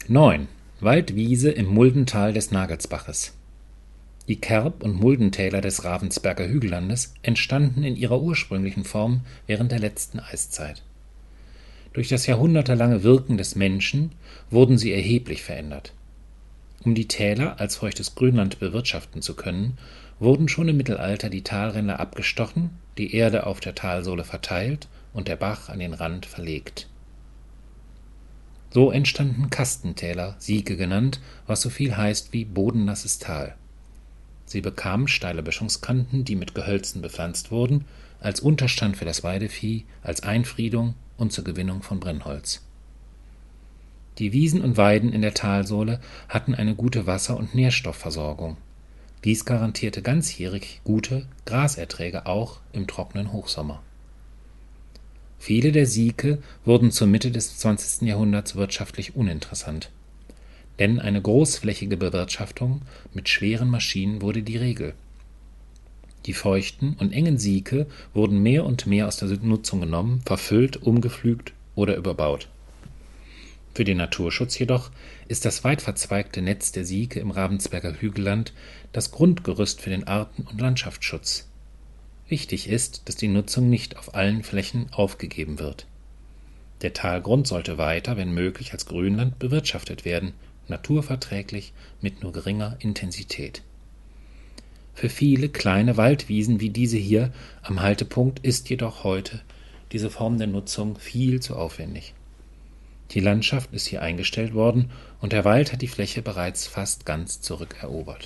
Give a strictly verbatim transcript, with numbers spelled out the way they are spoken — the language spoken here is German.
neun. Waldwiese im Muldental des Nagelsbaches. Die Kerb- und Muldentäler des Ravensberger Hügellandes entstanden in ihrer ursprünglichen Form während der letzten Eiszeit. Durch das jahrhundertelange Wirken des Menschen wurden sie erheblich verändert. Um die Täler als feuchtes Grünland bewirtschaften zu können, wurden schon im Mittelalter die Talränder abgestochen, die Erde auf der Talsohle verteilt und der Bach an den Rand verlegt. So entstanden Kastentäler, Sieke genannt, was so viel heißt wie bodennasses Tal. Sie bekamen steile Böschungskanten, die mit Gehölzen bepflanzt wurden, als Unterstand für das Weidevieh, als Einfriedung und zur Gewinnung von Brennholz. Die Wiesen und Weiden in der Talsohle hatten eine gute Wasser- und Nährstoffversorgung. Dies garantierte ganzjährig gute Graserträge auch im trockenen Hochsommer. Viele der Sieke wurden zur Mitte des zwanzigsten Jahrhunderts wirtschaftlich uninteressant, denn eine großflächige Bewirtschaftung mit schweren Maschinen wurde die Regel. Die feuchten und engen Sieke wurden mehr und mehr aus der Nutzung genommen, verfüllt, umgepflügt oder überbaut. Für den Naturschutz jedoch ist das weit verzweigte Netz der Sieke im Ravensberger Hügelland das Grundgerüst für den Arten- und Landschaftsschutz. Wichtig ist, dass die Nutzung nicht auf allen Flächen aufgegeben wird. Der Talgrund sollte weiter, wenn möglich, als Grünland bewirtschaftet werden, naturverträglich mit nur geringer Intensität. Für viele kleine Waldwiesen wie diese hier am Haltepunkt ist jedoch heute diese Form der Nutzung viel zu aufwendig. Die Landschaft ist hier eingestellt worden und der Wald hat die Fläche bereits fast ganz zurückerobert.